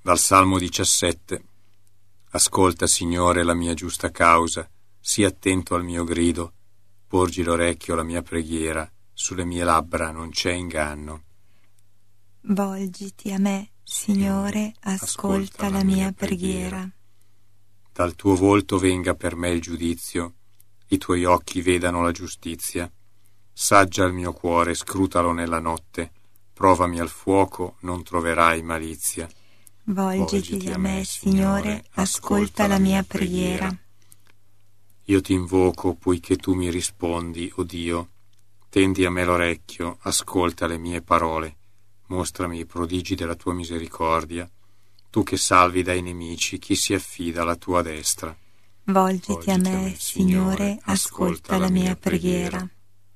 Dal Salmo 17. Ascolta, Signore, la mia giusta causa, sii attento al mio grido, porgi l'orecchio alla mia preghiera, sulle mie labbra non c'è inganno. Volgiti a me, Signore, ascolta la mia preghiera. Dal tuo volto venga per me il giudizio, i tuoi occhi vedano la giustizia. Saggia il mio cuore, scrutalo nella notte, provami al fuoco, non troverai malizia. Volgiti a me, Signore, ascolta la mia preghiera. Io ti invoco, poiché tu mi rispondi, o Dio. Tendi a me l'orecchio, ascolta le mie parole, mostrami i prodigi della tua misericordia. Tu che salvi dai nemici, chi si affida alla tua destra. Volgiti a me, Signore, ascolta la mia preghiera.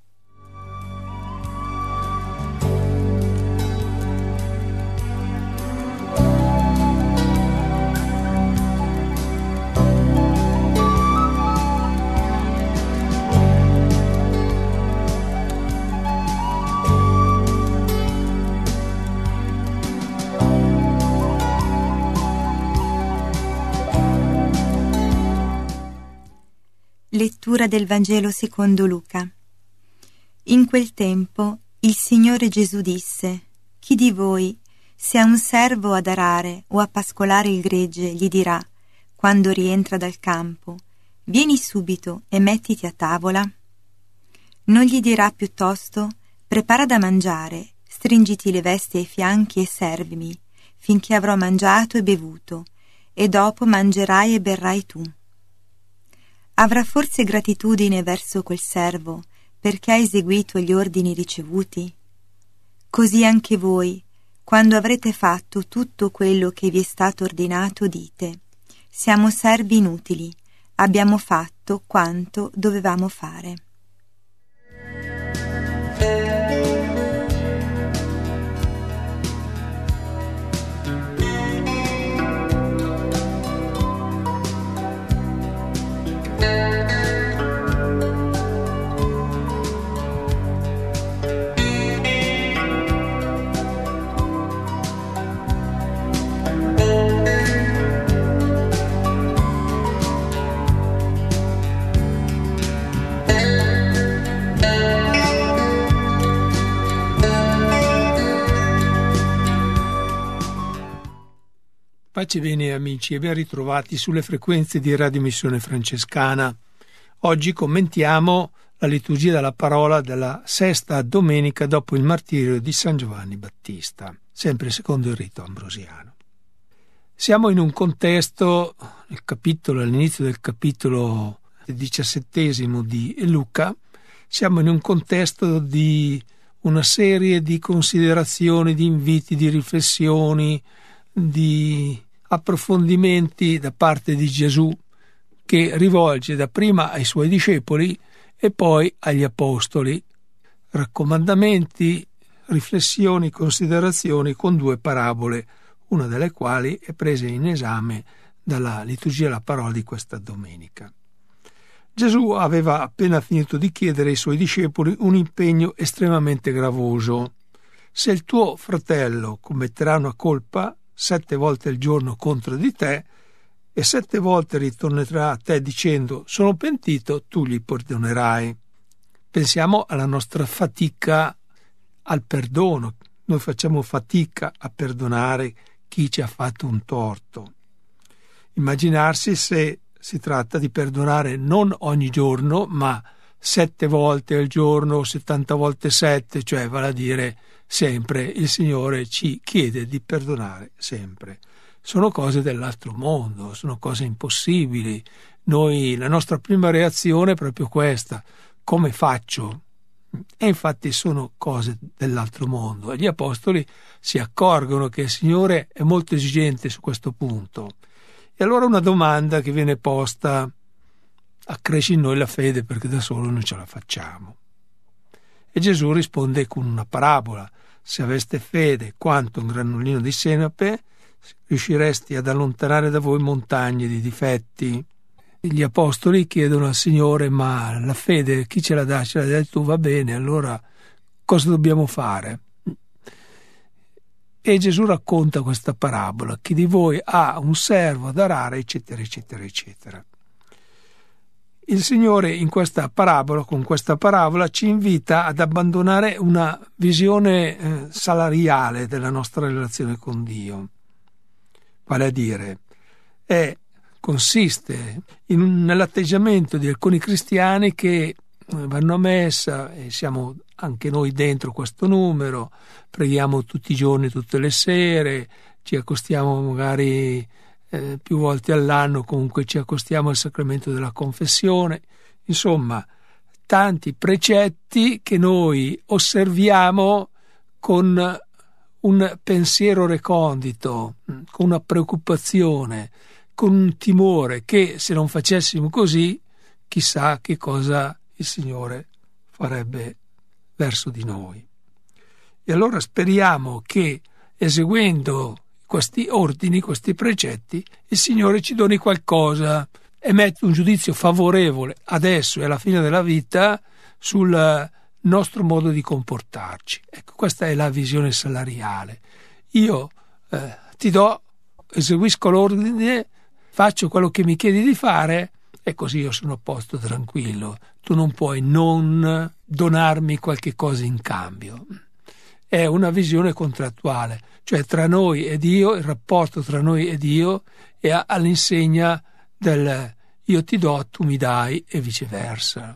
Lettura del Vangelo secondo Luca. In quel tempo il Signore Gesù disse: chi di voi, se ha un servo ad arare o a pascolare il gregge, gli dirà, quando rientra dal campo, vieni subito e mettiti a tavola? Non gli dirà piuttosto, prepara da mangiare, stringiti le vesti ai fianchi e servimi, finché avrò mangiato e bevuto, e dopo mangerai e berrai tu. Avrà forse gratitudine verso quel servo perché ha eseguito gli ordini ricevuti? Così anche voi, quando avrete fatto tutto quello che vi è stato ordinato, dite: siamo servi inutili, abbiamo fatto quanto dovevamo fare. Pace bene amici e ben ritrovati sulle frequenze di Radio Missione Francescana. Oggi commentiamo la liturgia della parola della sesta domenica dopo il martirio di San Giovanni Battista, sempre secondo il rito ambrosiano. Siamo in un contesto, all'inizio del capitolo 17 di Luca, siamo in un contesto di una serie di considerazioni, di inviti, di riflessioni, di approfondimenti da parte di Gesù che rivolge dapprima ai suoi discepoli e poi agli apostoli, raccomandamenti, riflessioni, considerazioni con due parabole, una delle quali è presa in esame dalla liturgia della parola di questa domenica. Gesù aveva appena finito di chiedere ai suoi discepoli un impegno estremamente gravoso. Se il tuo fratello commetterà una colpa 7 volte al giorno contro di te e 7 volte ritornerà a te dicendo sono pentito, tu gli perdonerai. Pensiamo alla nostra fatica al perdono. Noi facciamo fatica a perdonare chi ci ha fatto un torto. Immaginarsi se si tratta di perdonare non ogni giorno, ma 7 volte al giorno, 70 volte 7, cioè vale a dire sempre il Signore ci chiede di perdonare sempre. Sono cose dell'altro mondo, sono cose impossibili. La nostra prima reazione è proprio questa: come faccio? E infatti sono cose dell'altro mondo. E gli apostoli si accorgono che il Signore è molto esigente su questo punto. E allora una domanda che viene posta: accresci in noi la fede perché da solo non ce la facciamo. E Gesù risponde con una parabola: se aveste fede quanto un granulino di senape, riusciresti ad allontanare da voi montagne di difetti. Gli apostoli chiedono al Signore: ma la fede chi ce la dà? Ce la dai tu, va bene, allora cosa dobbiamo fare? E Gesù racconta questa parabola: chi di voi ha un servo da arare, eccetera, eccetera, eccetera. Il Signore in questa parabola, con questa parabola, ci invita ad abbandonare una visione salariale della nostra relazione con Dio. Vale a dire, consiste nell'atteggiamento di alcuni cristiani che vanno a messa, e siamo anche noi dentro questo numero, preghiamo tutti i giorni, tutte le sere, ci accostiamo magari più volte all'anno, comunque ci accostiamo al sacramento della confessione, insomma tanti precetti che noi osserviamo con un pensiero recondito, con una preoccupazione, con un timore che se non facessimo così chissà che cosa il Signore farebbe verso di noi. E allora speriamo che eseguendo questi ordini, questi precetti, il Signore ci doni qualcosa, emette un giudizio favorevole adesso e alla fine della vita sul nostro modo di comportarci. Ecco, questa è la visione salariale. Io ti do, eseguisco l'ordine, faccio quello che mi chiedi di fare e così io sono a posto, tranquillo. Tu non puoi non donarmi qualche cosa in cambio. È una visione contrattuale, cioè tra noi e Dio, il rapporto tra noi e Dio è all'insegna del io ti do, tu mi dai e viceversa.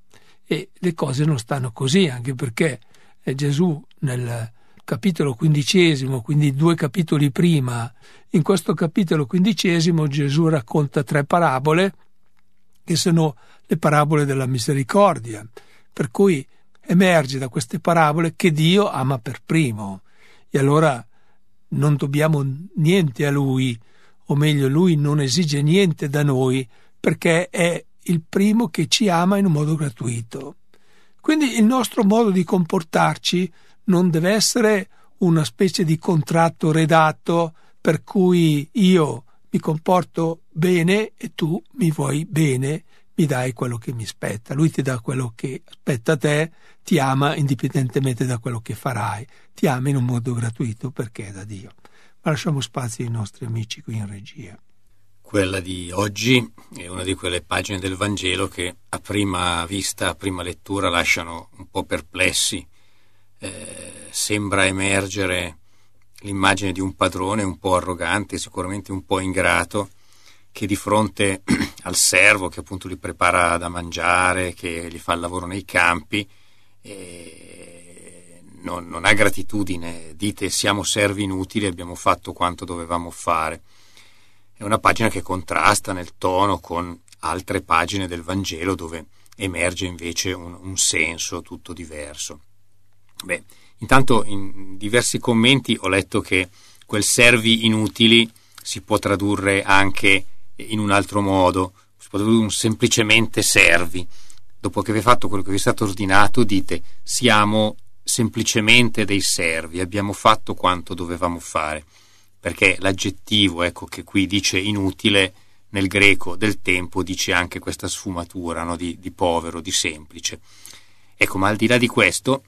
E le cose non stanno così, anche perché Gesù nel capitolo 15, quindi 2 capitoli prima, in questo capitolo 15 Gesù racconta 3 parabole che sono le parabole della misericordia, per cui emerge da queste parabole che Dio ama per primo e allora non dobbiamo niente a Lui, o meglio Lui non esige niente da noi perché è il primo che ci ama in un modo gratuito. Quindi il nostro modo di comportarci non deve essere una specie di contratto redatto per cui io mi comporto bene e tu mi vuoi bene, mi dai quello che mi spetta. Lui ti dà quello che spetta a te, ti ama indipendentemente da quello che farai, ti ama in un modo gratuito perché è da Dio. Ma lasciamo spazio ai nostri amici qui in regia. Quella di oggi è una di quelle pagine del Vangelo che a prima vista, a prima lettura lasciano un po' perplessi. Sembra emergere l'immagine di un padrone un po' arrogante, sicuramente un po' ingrato, che di fronte al servo che appunto gli prepara da mangiare, che gli fa il lavoro nei campi, non ha gratitudine. Dite siamo servi inutili, abbiamo fatto quanto dovevamo fare. È una pagina che contrasta nel tono con altre pagine del Vangelo dove emerge invece un senso tutto diverso. Beh, intanto in diversi commenti ho letto che quel servi inutili si può tradurre anche in un altro modo, si può tradurre un semplicemente servi. Dopo che vi fatto quello che vi è stato ordinato, dite siamo semplicemente dei servi, abbiamo fatto quanto dovevamo fare, perché l'aggettivo, ecco, che qui dice inutile, nel greco del tempo dice anche questa sfumatura, no? di povero, di semplice. Ecco, ma al di là di questo,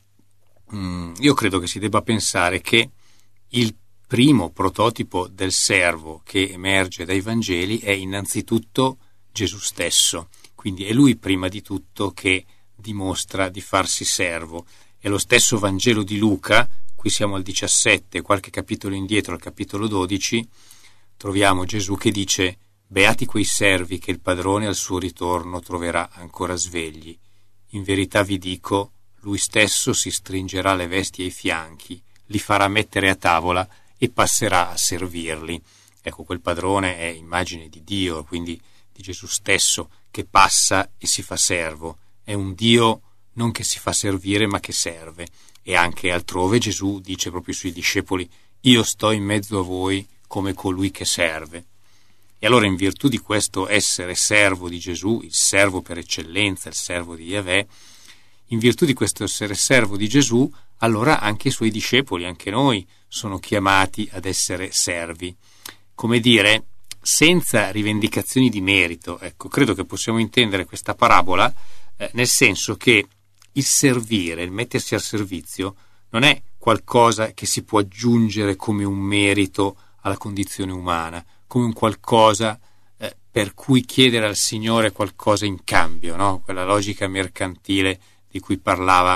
io credo che si debba pensare che il primo prototipo del servo che emerge dai Vangeli è innanzitutto Gesù stesso, quindi è lui prima di tutto che dimostra di farsi servo. È lo stesso Vangelo di Luca, qui siamo al 17, qualche capitolo indietro, al capitolo 12, troviamo Gesù che dice beati quei servi che il padrone al suo ritorno troverà ancora svegli. In verità vi dico, lui stesso si stringerà le vesti ai fianchi, li farà mettere a tavola e passerà a servirli. Ecco, quel padrone è immagine di Dio, quindi di Gesù stesso, che passa e si fa servo. È un Dio non che si fa servire ma che serve. E anche altrove Gesù dice proprio ai suoi discepoli io sto in mezzo a voi come colui che serve. E allora in virtù di questo essere servo di Gesù, il servo per eccellenza, il servo di Yahweh, in virtù di questo essere servo di Gesù, allora anche i suoi discepoli, anche noi, sono chiamati ad essere servi. Come dire, senza rivendicazioni di merito. Ecco, credo che possiamo intendere questa parabola nel senso che il servire, il mettersi al servizio, non è qualcosa che si può aggiungere come un merito alla condizione umana, come un qualcosa per cui chiedere al Signore qualcosa in cambio, no? Quella logica mercantile di cui parlava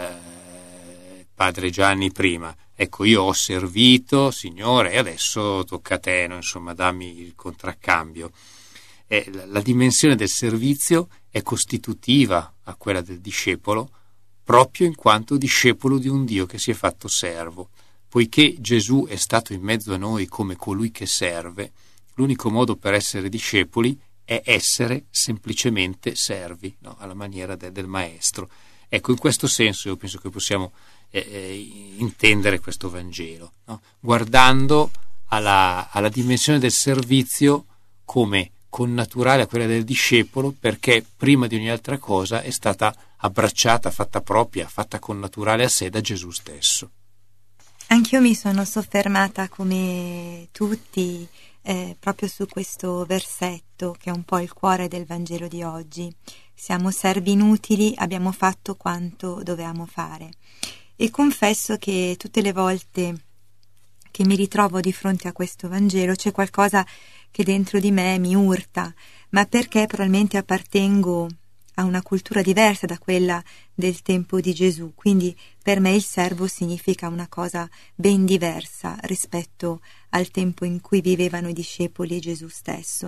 padre Gianni prima. Ecco, io ho servito, Signore, e adesso tocca a te, no? Insomma, dammi il contraccambio. La dimensione del servizio è costitutiva a quella del discepolo, proprio in quanto discepolo di un Dio che si è fatto servo. Poiché Gesù è stato in mezzo a noi come colui che serve, l'unico modo per essere discepoli è essere semplicemente servi, no? Alla maniera del maestro. Ecco, in questo senso io penso che possiamo intendere questo Vangelo, no? Guardando alla dimensione del servizio come connaturale a quella del discepolo, perché prima di ogni altra cosa è stata abbracciata, fatta propria, fatta connaturale a sé da Gesù stesso. Anch'io mi sono soffermata come tutti proprio su questo versetto che è un po' il cuore del Vangelo di oggi. Siamo servi inutili, abbiamo fatto quanto dovevamo fare. E confesso che tutte le volte che mi ritrovo di fronte a questo Vangelo c'è qualcosa che dentro di me mi urta, ma perché probabilmente appartengo a una cultura diversa da quella del tempo di Gesù, quindi per me il servo significa una cosa ben diversa rispetto al tempo in cui vivevano i discepoli e Gesù stesso.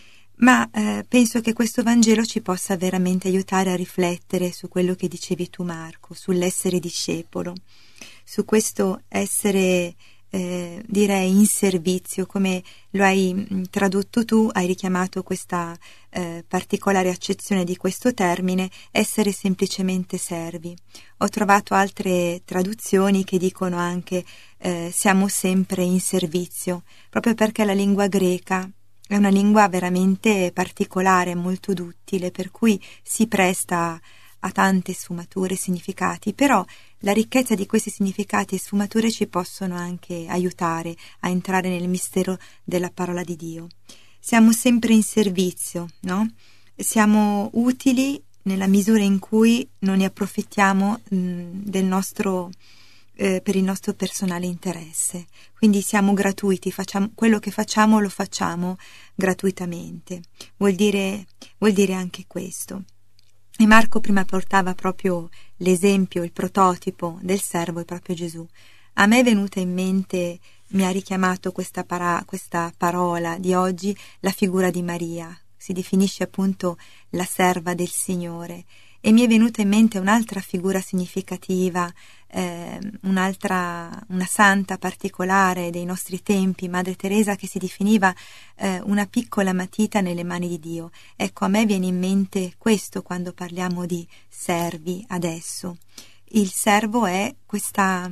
Ma penso che questo Vangelo ci possa veramente aiutare a riflettere su quello che dicevi tu, Marco, sull'essere discepolo, su questo essere direi in servizio, come lo hai tradotto tu, hai richiamato questa particolare accezione di questo termine, essere semplicemente servi. Ho trovato altre traduzioni che dicono anche siamo sempre in servizio, proprio perché la lingua greca è una lingua veramente particolare, molto duttile, per cui si presta a tante sfumature e significati, però la ricchezza di questi significati e sfumature ci possono anche aiutare a entrare nel mistero della parola di Dio. Siamo sempre in servizio, no? Siamo utili nella misura in cui non ne approfittiamo del nostro per il nostro personale interesse. Quindi siamo gratuiti, facciamo quello che facciamo, lo facciamo gratuitamente. Vuol dire anche questo. E Marco prima portava proprio l'esempio, il prototipo del servo, è proprio Gesù. A me è venuta in mente, mi ha richiamato questa parola di oggi, la figura di Maria. Si definisce appunto la serva del Signore. E mi è venuta in mente un'altra figura significativa, una santa particolare dei nostri tempi, Madre Teresa, che si definiva una piccola matita nelle mani di Dio. Ecco, a me viene in mente questo quando parliamo di servi adesso. Il servo è questa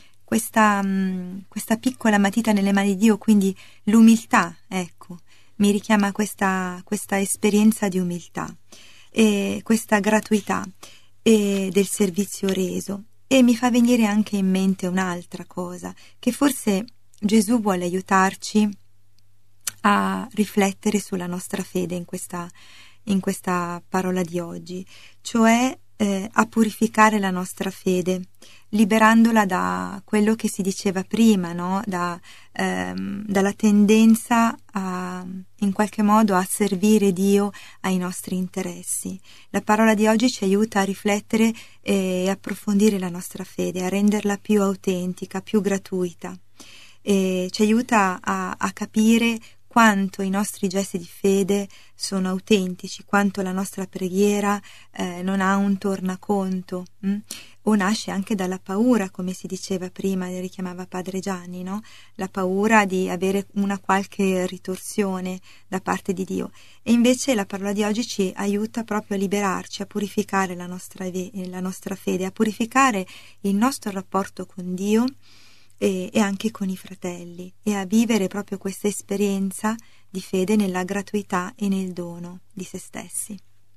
piccola matita nelle mani di Dio, quindi l'umiltà, ecco, mi richiama questa esperienza di umiltà e questa gratuità e del servizio reso, e mi fa venire anche in mente un'altra cosa, che forse Gesù vuole aiutarci a riflettere sulla nostra fede in questa parola di oggi, cioè a purificare la nostra fede, liberandola da quello che si diceva prima, no? Dalla tendenza in qualche modo a servire Dio ai nostri interessi. La parola di oggi ci aiuta a riflettere e approfondire la nostra fede, a renderla più autentica, più gratuita, e ci aiuta a capire quanto i nostri gesti di fede sono autentici, quanto la nostra preghiera non ha un tornaconto, o nasce anche dalla paura, come si diceva prima, richiamava padre Gianni, no? La paura di avere una qualche ritorsione da parte di Dio. E invece la parola di oggi ci aiuta proprio a liberarci, a purificare la nostra fede, a purificare il nostro rapporto con Dio e anche con i fratelli, e a vivere proprio questa esperienza di fede nella gratuità e nel dono di se stessi.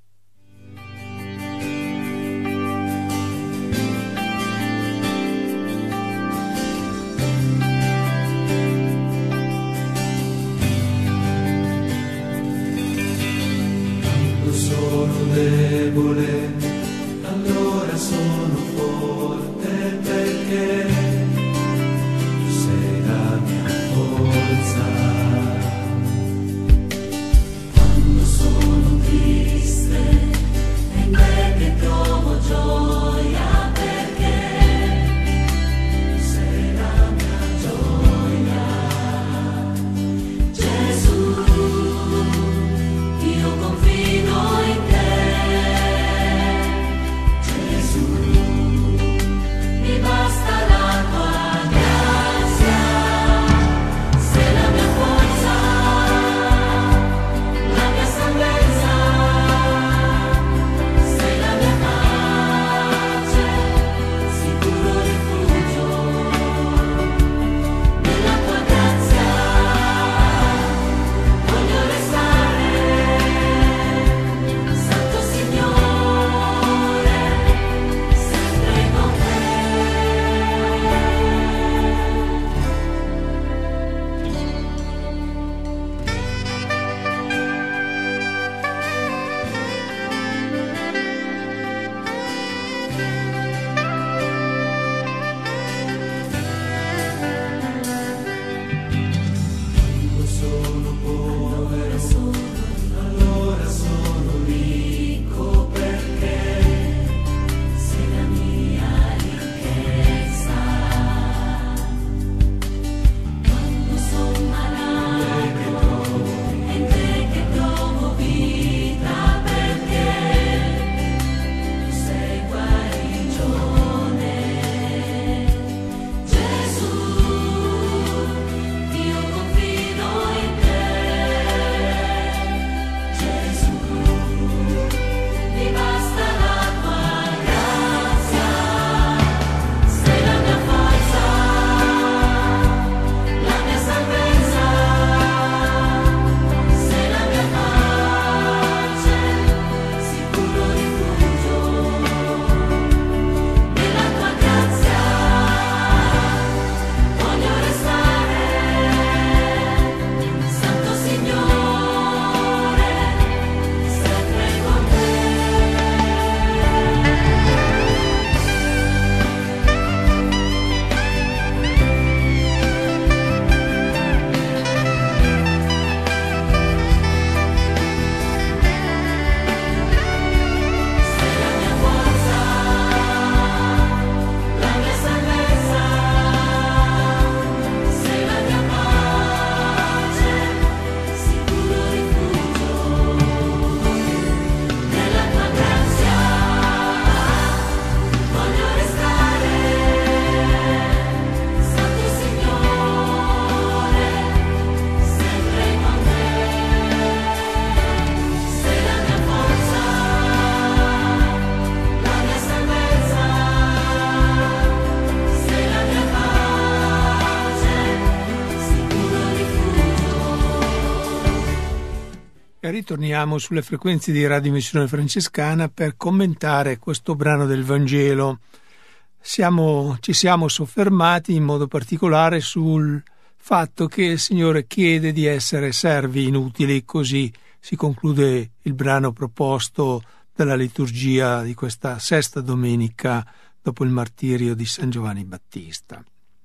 Quando sono debole, allora sono forte, perché E ritorniamo sulle frequenze di Radio Missione Francescana per commentare questo brano del Vangelo. Ci siamo soffermati in modo particolare sul fatto che il Signore chiede di essere servi inutili, così si conclude il brano proposto dalla liturgia di questa sesta domenica dopo il martirio di San Giovanni Battista.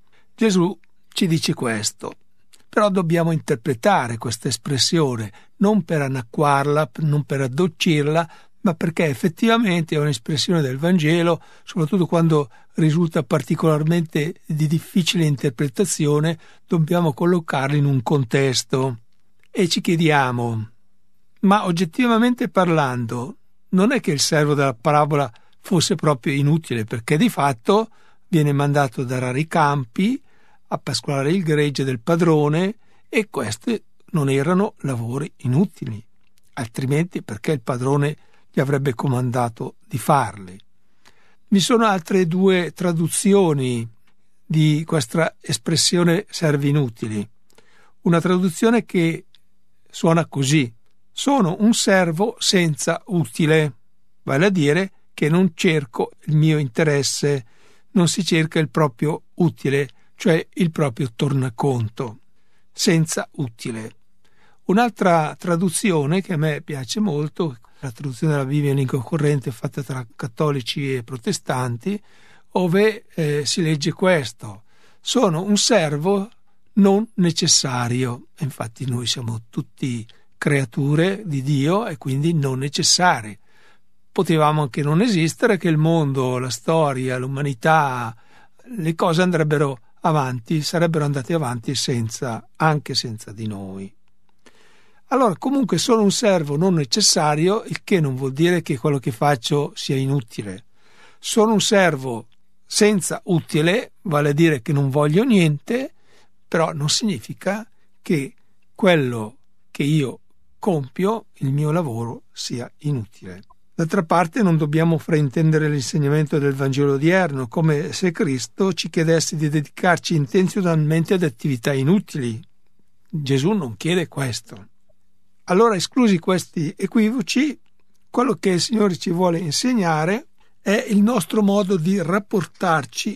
Gesù ci dice questo, però dobbiamo interpretare questa espressione non per annacquarla, non per addolcirla, ma perché effettivamente è un'espressione del Vangelo, soprattutto quando risulta particolarmente di difficile interpretazione, dobbiamo collocarla in un contesto. E ci chiediamo, ma oggettivamente parlando, non è che il servo della parabola fosse proprio inutile, perché di fatto viene mandato ad arare i campi, a pascolare il gregge del padrone, e questi non erano lavori inutili, altrimenti perché il padrone gli avrebbe comandato di farli. Vi sono altre due traduzioni di questa espressione servi inutili. Una traduzione che suona così: sono un servo senza utile, vale a dire che non cerco il mio interesse, non si cerca il proprio utile, cioè il proprio tornaconto, senza utile. Un'altra traduzione che a me piace molto, la traduzione della Bibbia in lingua corrente fatta tra cattolici e protestanti, dove si legge questo: sono un servo non necessario. Infatti noi siamo tutti creature di Dio e quindi non necessari. Potevamo anche non esistere, che il mondo, la storia, l'umanità, le cose andrebbero avanti, sarebbero andate avanti anche senza di noi. Allora, comunque sono un servo non necessario, il che non vuol dire che quello che faccio sia inutile. Sono un servo senza utile, vale a dire che non voglio niente, però non significa che quello che io compio, il mio lavoro, sia inutile. D'altra parte non dobbiamo fraintendere l'insegnamento del Vangelo odierno, come se Cristo ci chiedesse di dedicarci intenzionalmente ad attività inutili. Gesù non chiede questo. Allora, esclusi questi equivoci, quello che il Signore ci vuole insegnare è il nostro modo di rapportarci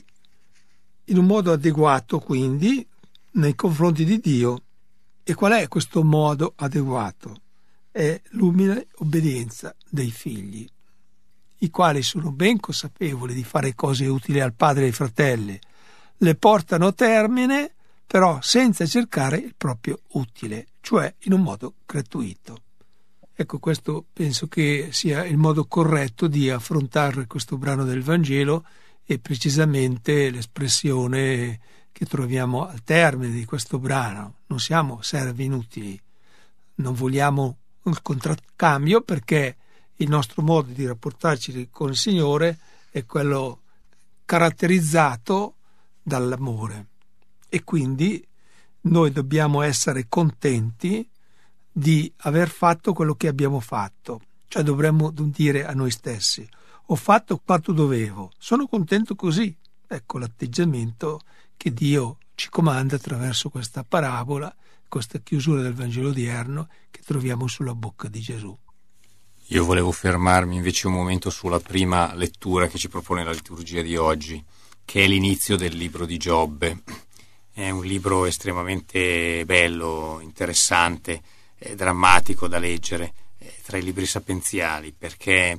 in un modo adeguato, quindi, nei confronti di Dio. E qual è questo modo adeguato? È l'umile obbedienza dei figli, i quali sono ben consapevoli di fare cose utili al padre e ai fratelli, le portano a termine, però senza cercare il proprio utile, cioè in un modo gratuito. Ecco, questo penso che sia il modo corretto di affrontare questo brano del Vangelo, e precisamente l'espressione che troviamo al termine di questo brano: non siamo servi inutili, non vogliamo il contraccambio, perché il nostro modo di rapportarci con il Signore è quello caratterizzato dall'amore, e quindi noi dobbiamo essere contenti di aver fatto quello che abbiamo fatto, cioè dovremmo dire a noi stessi: ho fatto quanto dovevo, sono contento così. Ecco l'atteggiamento che Dio ci comanda attraverso questa parabola, questa chiusura del Vangelo odierno che troviamo sulla bocca di Gesù. Io volevo fermarmi invece un momento sulla prima lettura che ci propone la liturgia di oggi, che è l'inizio del libro di Giobbe. È un libro estremamente bello, interessante, drammatico da leggere, tra i libri sapienziali, perché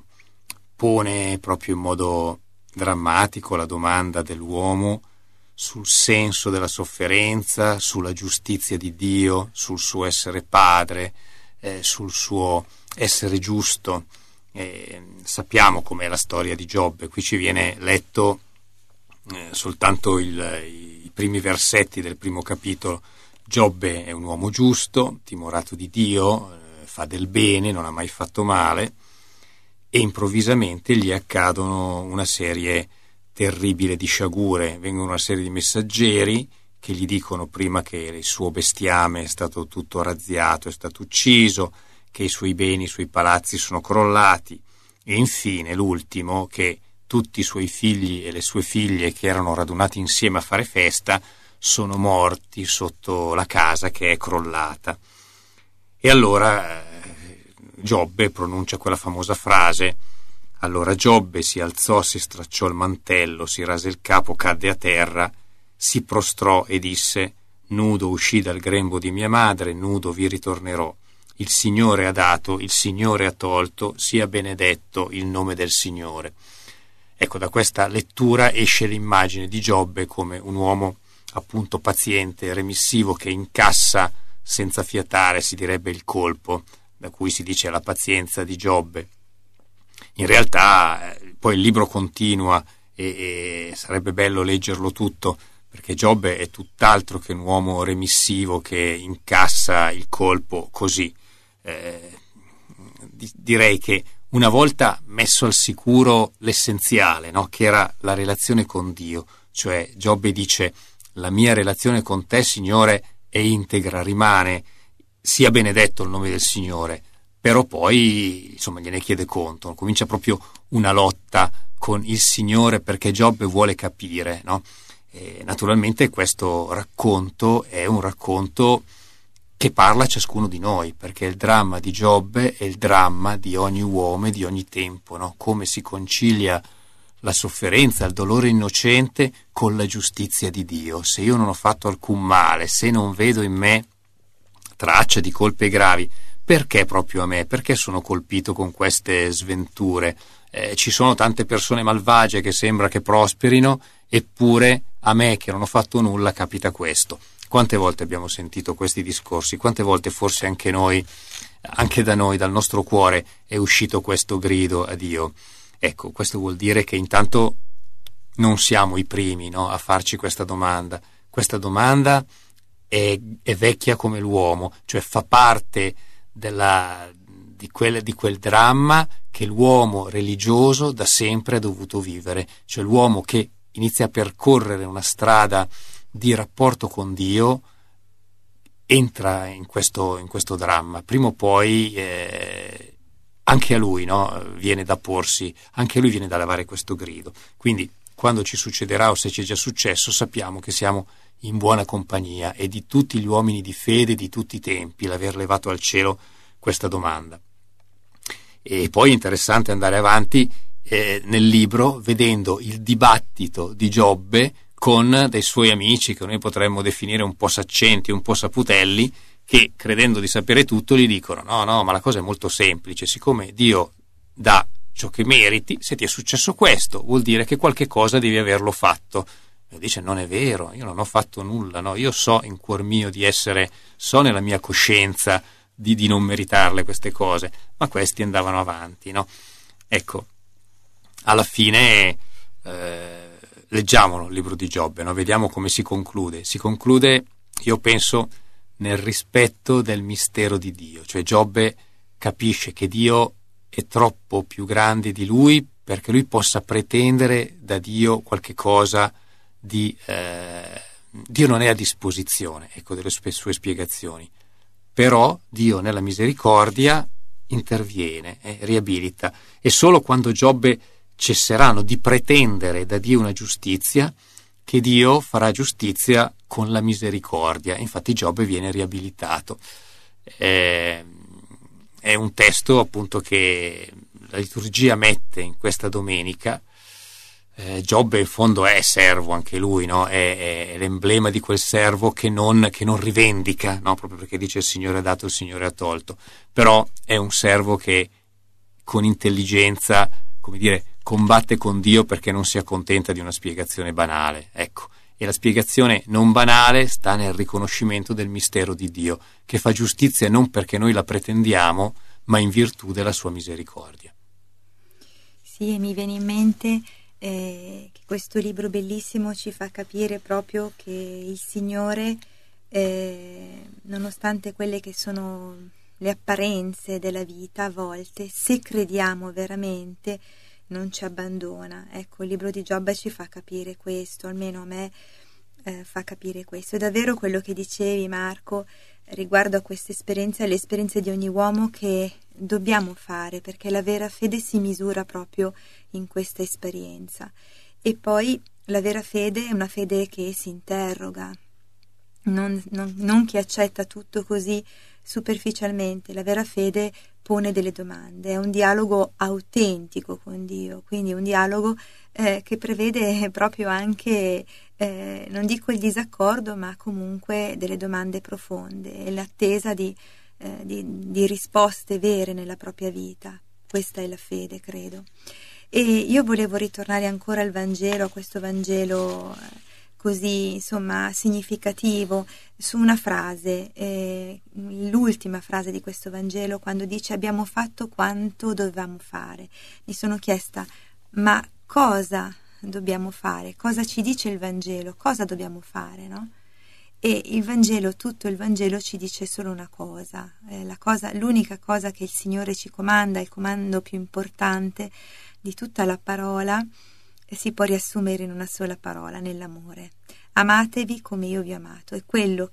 pone proprio in modo drammatico la domanda dell'uomo sul senso della sofferenza, sulla giustizia di Dio, sul suo essere padre, sul suo essere giusto. Sappiamo com'è la storia di Giobbe. Qui ci viene letto soltanto i primi versetti del primo capitolo. Giobbe è un uomo giusto, timorato di Dio, fa del bene, non ha mai fatto male, e improvvisamente gli accadono una serie terribile di sciagure. Vengono una serie di messaggeri che gli dicono prima che il suo bestiame è stato tutto razziato, è stato ucciso, che i suoi beni, i suoi palazzi sono crollati, e infine l'ultimo, che tutti i suoi figli e le sue figlie che erano radunati insieme a fare festa sono morti sotto la casa che è crollata. E allora Giobbe pronuncia quella famosa frase: allora Giobbe si alzò, si stracciò il mantello, si rase il capo, cadde a terra, si prostrò e disse: nudo uscì dal grembo di mia madre, nudo vi ritornerò. Il Signore ha dato, il Signore ha tolto, sia benedetto il nome del Signore. Ecco, da questa lettura esce l'immagine di Giobbe come un uomo appunto paziente, remissivo, che incassa senza fiatare, si direbbe, il colpo, da cui si dice la pazienza di Giobbe. In realtà poi il libro continua e sarebbe bello leggerlo tutto, perché Giobbe è tutt'altro che un uomo remissivo che incassa il colpo così. Direi che una volta messo al sicuro l'essenziale, no? Che era la relazione con Dio, cioè Giobbe dice: la mia relazione con te, Signore, è integra, rimane, sia benedetto il nome del Signore. Però poi insomma gliene chiede conto, comincia proprio una lotta con il Signore, perché Giobbe vuole capire, no? E naturalmente questo racconto è un racconto che parla a ciascuno di noi, perché il dramma di Giobbe è il dramma di ogni uomo e di ogni tempo, no? Come si concilia la sofferenza, il dolore innocente con la giustizia di Dio. Se io non ho fatto alcun male, se non vedo in me traccia di colpe gravi, perché proprio a me? Perché sono colpito con queste sventure? Ci sono tante persone malvagie che sembra che prosperino, eppure a me che non ho fatto nulla capita questo. Quante volte abbiamo sentito questi discorsi? Quante volte forse anche noi, anche da noi, dal nostro cuore è uscito questo grido a Dio? Ecco, questo vuol dire che intanto non siamo i primi, no, a farci questa domanda. Questa domanda è vecchia come l'uomo, cioè fa parte di quel dramma che l'uomo religioso da sempre ha dovuto vivere, cioè l'uomo che inizia a percorrere una strada di rapporto con Dio entra in questo dramma. Prima o poi anche a lui, no, viene da porsi, anche a lui viene da levare questo grido. Quindi quando ci succederà, o se ci è già successo, sappiamo che siamo in buona compagnia, e di tutti gli uomini di fede di tutti i tempi l'aver levato al cielo questa domanda. E poi è interessante andare avanti nel libro vedendo il dibattito di Giobbe con dei suoi amici che noi potremmo definire un po' saccenti, un po' saputelli, che credendo di sapere tutto gli dicono: no, ma la cosa è molto semplice, siccome Dio dà ciò che meriti, se ti è successo questo vuol dire che qualche cosa devi averlo fatto. E dice: non è vero, io non ho fatto nulla, no, io so in cuor mio di essere, so nella mia coscienza di non meritarle queste cose. Ma questi andavano avanti, no? Ecco, alla fine leggiamolo il libro di Giobbe, no? Vediamo come si conclude. Si conclude, io penso, nel rispetto del mistero di Dio, cioè Giobbe capisce che Dio è troppo più grande di lui perché lui possa pretendere da Dio qualche cosa di Dio non è a disposizione, ecco, delle sue spiegazioni. Però Dio nella misericordia interviene, riabilita, e solo quando Giobbe cesseranno di pretendere da Dio una giustizia, che Dio farà giustizia con la misericordia. Infatti Giobbe viene riabilitato. È un testo appunto che la liturgia mette in questa domenica. Giobbe in fondo è servo anche lui, no? È l'emblema di quel servo che non rivendica, no? Proprio perché dice: il Signore ha dato, il Signore ha tolto. Però è un servo che con intelligenza, come dire, combatte con Dio perché non si accontenta di una spiegazione banale, ecco. E la spiegazione non banale sta nel riconoscimento del mistero di Dio, che fa giustizia non perché noi la pretendiamo, ma in virtù della sua misericordia. Sì, e mi viene in mente che questo libro bellissimo ci fa capire proprio che il Signore, nonostante quelle che sono le apparenze della vita, a volte, se crediamo veramente, non ci abbandona. Ecco, il libro di Giobbe ci fa capire questo, almeno a me fa capire questo. È davvero quello che dicevi, Marco, riguardo a queste esperienze, alle esperienze di ogni uomo, che dobbiamo fare, perché la vera fede si misura proprio in questa esperienza. E poi la vera fede è una fede che si interroga, non chi accetta tutto così superficialmente. La vera fede pone delle domande, è un dialogo autentico con Dio, quindi un dialogo che prevede proprio anche, non dico il disaccordo, ma comunque delle domande profonde e l'attesa di risposte vere nella propria vita. Questa è la fede, credo. E io volevo ritornare ancora al Vangelo, a questo Vangelo così, insomma, significativo, su una frase, l'ultima frase di questo Vangelo, quando dice abbiamo fatto quanto dovevamo fare. Mi sono chiesta, ma cosa dobbiamo fare? Cosa ci dice il Vangelo? Cosa dobbiamo fare, no? E il Vangelo, tutto il Vangelo ci dice solo una cosa, l'unica cosa che il Signore ci comanda, il comando più importante di tutta la parola, si può riassumere in una sola parola, nell'amore. Amatevi come io vi ho amato. È questo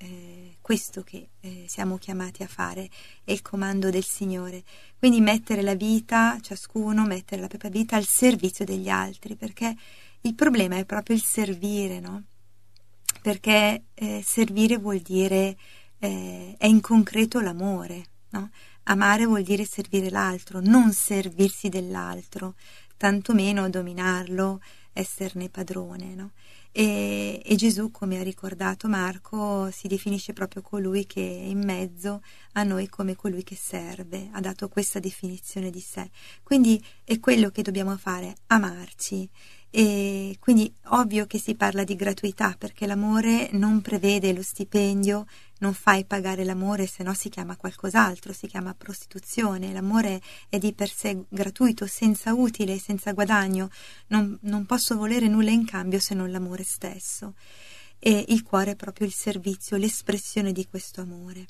che siamo chiamati a fare, è il comando del Signore. Quindi mettere la vita, ciascuno mettere la propria vita al servizio degli altri, perché il problema è proprio il servire, no? Perché servire vuol dire, è in concreto l'amore, no? Amare vuol dire servire l'altro, non servirsi dell'altro, tantomeno dominarlo, esserne padrone, no? E Gesù, come ha ricordato Marco, si definisce proprio colui che è in mezzo a noi come colui che serve, ha dato questa definizione di sé. Quindi è quello che dobbiamo fare, amarci. E quindi ovvio che si parla di gratuità, perché l'amore non prevede lo stipendio, non fai pagare l'amore, se no si chiama qualcos'altro, si chiama prostituzione. L'amore è di per sé gratuito, senza utile, senza guadagno. Non posso volere nulla in cambio se non l'amore stesso. E il cuore è proprio il servizio, l'espressione di questo amore.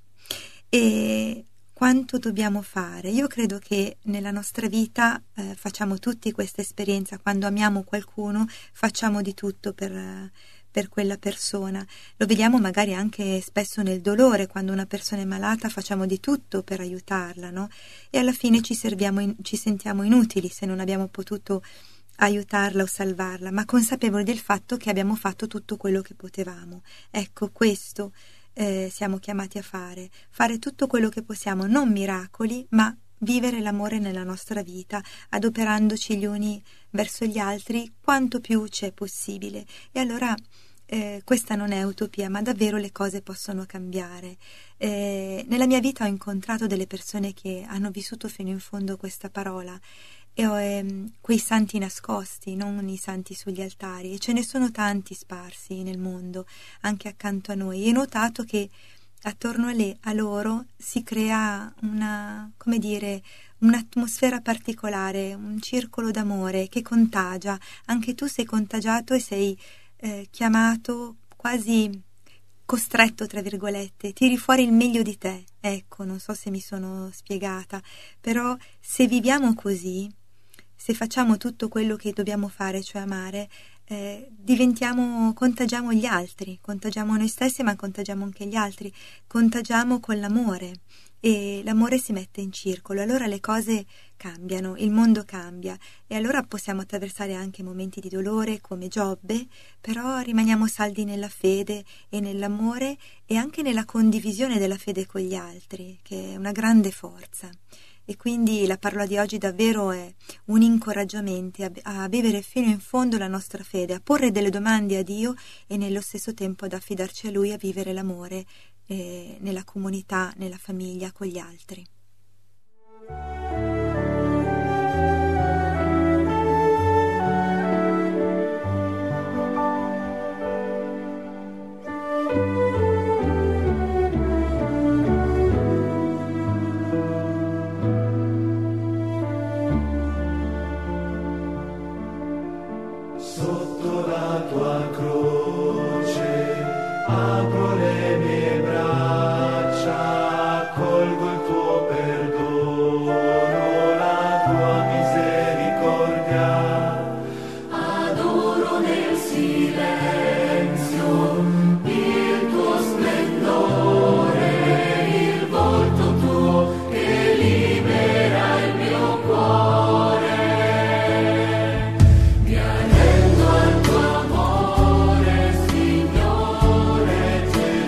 E quanto dobbiamo fare? Io credo che nella nostra vita facciamo tutti questa esperienza. Quando amiamo qualcuno facciamo di tutto per quella persona. Lo vediamo magari anche spesso nel dolore. Quando una persona è malata facciamo di tutto per aiutarla, no? E alla fine ci sentiamo inutili se non abbiamo potuto aiutarla o salvarla, ma consapevoli del fatto che abbiamo fatto tutto quello che potevamo. Ecco, questo siamo chiamati a fare tutto quello che possiamo, non miracoli, ma vivere l'amore nella nostra vita, adoperandoci gli uni verso gli altri quanto più c'è possibile. E allora questa non è utopia, ma davvero le cose possono cambiare. Nella mia vita ho incontrato delle persone che hanno vissuto fino in fondo questa parola, e quei santi nascosti, non i santi sugli altari, e ce ne sono tanti sparsi nel mondo, anche accanto a noi. E ho notato che attorno a loro si crea un'atmosfera particolare, un circolo d'amore che contagia. Anche tu sei contagiato e sei chiamato, quasi costretto, tra virgolette, tiri fuori il meglio di te. Ecco, non so se mi sono spiegata, però se viviamo così, se facciamo tutto quello che dobbiamo fare, cioè amare, contagiamo gli altri, contagiamo noi stessi, ma contagiamo anche gli altri, contagiamo con l'amore, e l'amore si mette in circolo. Allora le cose cambiano, il mondo cambia, e allora possiamo attraversare anche momenti di dolore come Giobbe, però rimaniamo saldi nella fede e nell'amore, e anche nella condivisione della fede con gli altri, che è una grande forza. E quindi la parola di oggi davvero è un incoraggiamento a vivere fino in fondo la nostra fede, a porre delle domande a Dio e nello stesso tempo ad affidarci a Lui, a vivere l'amore nella comunità, nella famiglia, con gli altri. Sotto la tua croce apro le mie braccia, accolgo il tuo perdono, la tua misericordia, adoro nel silenzio il tuo splendore, il volto tuo che libera il mio cuore. Mi arrendo al tuo amore, Signore Gesù.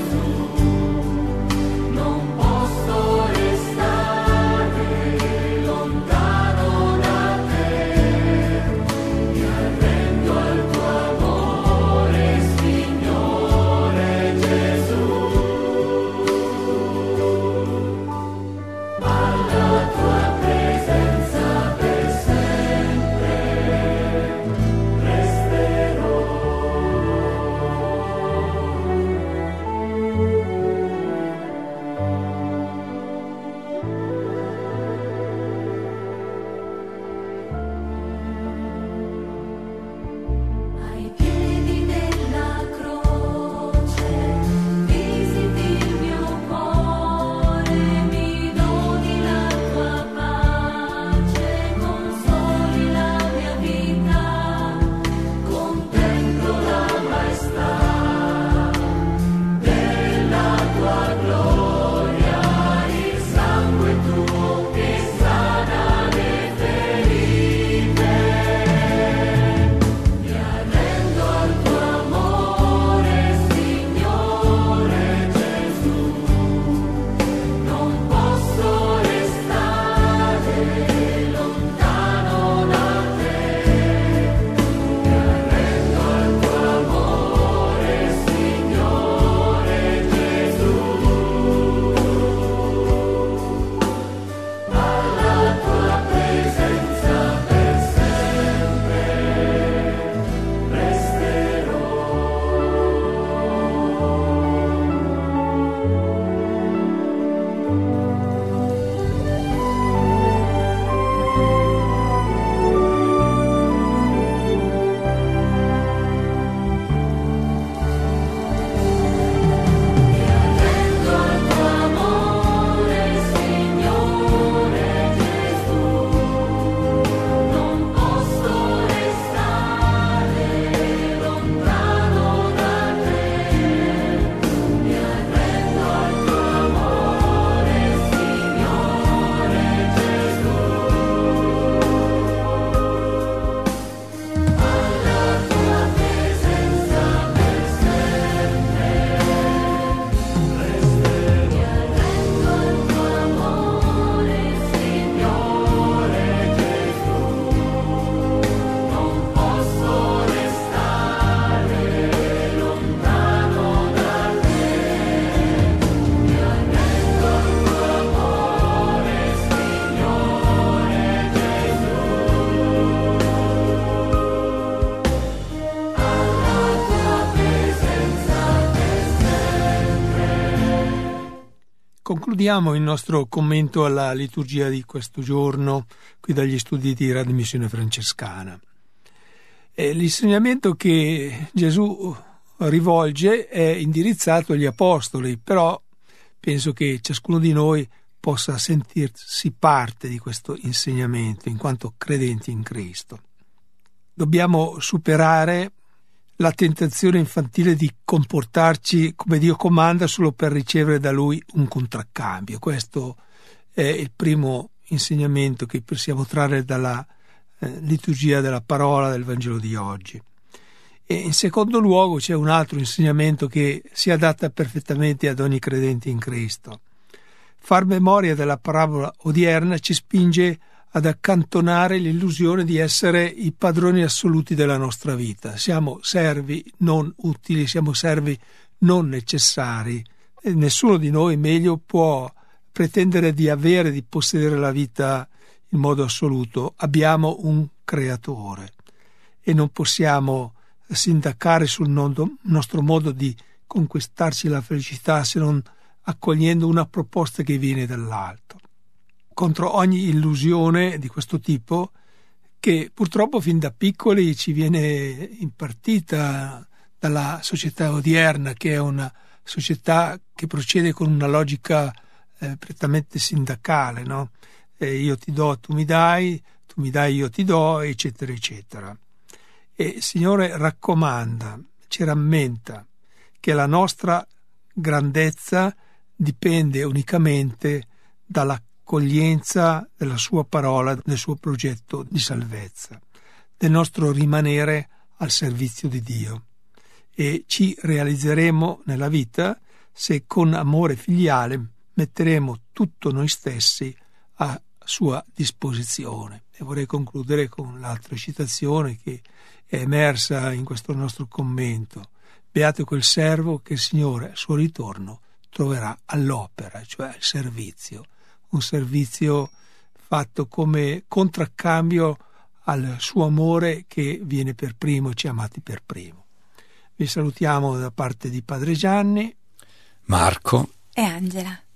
concludiamo il nostro commento alla liturgia di questo giorno, qui dagli studi di Radio Missione Francescana. L'insegnamento che Gesù rivolge è indirizzato agli apostoli, però penso che ciascuno di noi possa sentirsi parte di questo insegnamento in quanto credenti in Cristo. Dobbiamo superare la tentazione infantile di comportarci come Dio comanda solo per ricevere da Lui un contraccambio. Questo è il primo insegnamento che possiamo trarre dalla liturgia della parola del Vangelo di oggi. E in secondo luogo c'è un altro insegnamento che si adatta perfettamente ad ogni credente in Cristo. Far memoria della parabola odierna ci spinge ad accantonare l'illusione di essere i padroni assoluti della nostra vita. Siamo servi non utili, siamo servi non necessari. E nessuno di noi meglio può pretendere di avere, di possedere la vita in modo assoluto. Abbiamo un creatore e non possiamo sindacare sul nostro modo di conquistarci la felicità se non accogliendo una proposta che viene dall'alto. Contro ogni illusione di questo tipo, che purtroppo fin da piccoli ci viene impartita dalla società odierna, che è una società che procede con una logica prettamente sindacale, no? Io ti do, tu mi dai, io ti do, eccetera, eccetera. E il Signore raccomanda, ci rammenta che la nostra grandezza dipende unicamente dall'accoglienza della sua parola, del suo progetto di salvezza, del nostro rimanere al servizio di Dio. E ci realizzeremo nella vita se con amore filiale metteremo tutto noi stessi a sua disposizione. E vorrei concludere con l'altra citazione che è emersa in questo nostro commento. Beato quel servo che il Signore al suo ritorno troverà all'opera, cioè al servizio, un servizio fatto come contraccambio al suo amore che viene per primo, ci ha amati per primo. Vi salutiamo da parte di Padre Gianni, Marco e Angela.